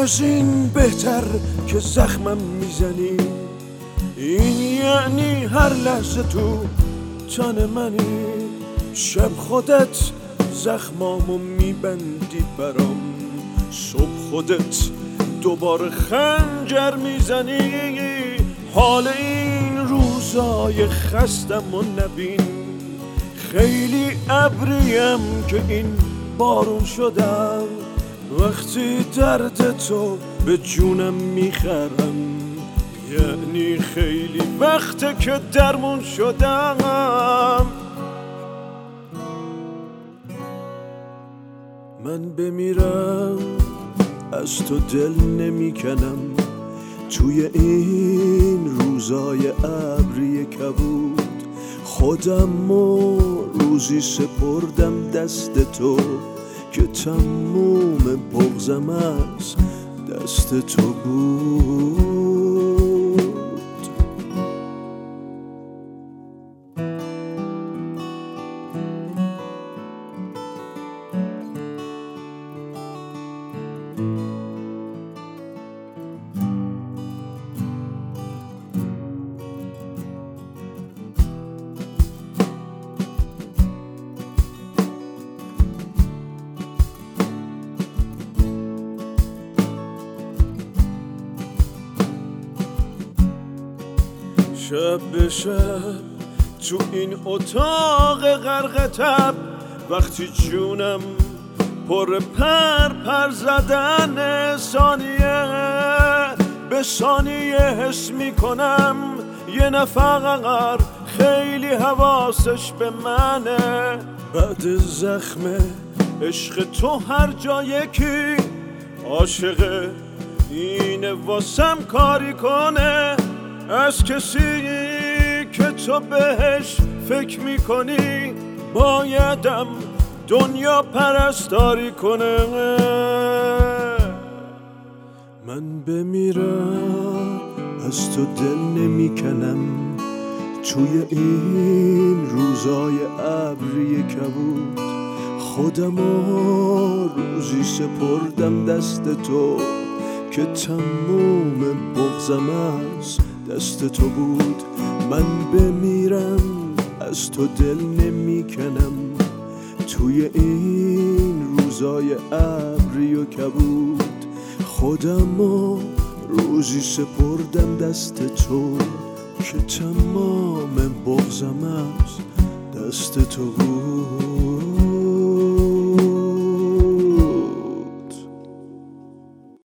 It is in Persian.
از این بهتر که زخمم میزنی، این یعنی هر لحظه تو تن منی. شب خودت زخمامو میبندی برام، صبح خودت دوباره خنجر میزنی. حال این روزای خستم و نبین، خیلی ابریم که این بارون شدم. وقتی درد تو به جونم میخرم، یعنی خیلی وقته که درمون شدم. من بمیرم از تو دل نمیکنم، توی این روزای ابری کبود خودمو روزی سپردم دست تو، که تموم بغضم از دست تو بود. شب به شب تو این اتاق غرق تب، وقتی جونم پر پر زدن، ثانیه به ثانیه حس میکنم یه نفر خیلی حواسش به منه. بعد زخم عشق تو هر جا یکی عاشقه، اینه واسم کاری کنه. از کسی که تو بهش فکر میکنی بایدم دنیا پرستاری کنه. من بمیرم از تو دل نمیکنم، توی این روزای ابری کبود خودمو روزی سپردم دست تو، که تموم بغضم از دست تو بود. من بمیرم از تو دل نمیکنم، توی این روزای ابری و کبود خودمو روزی سپردم دست تو، که تمام بغضم از دست تو بود.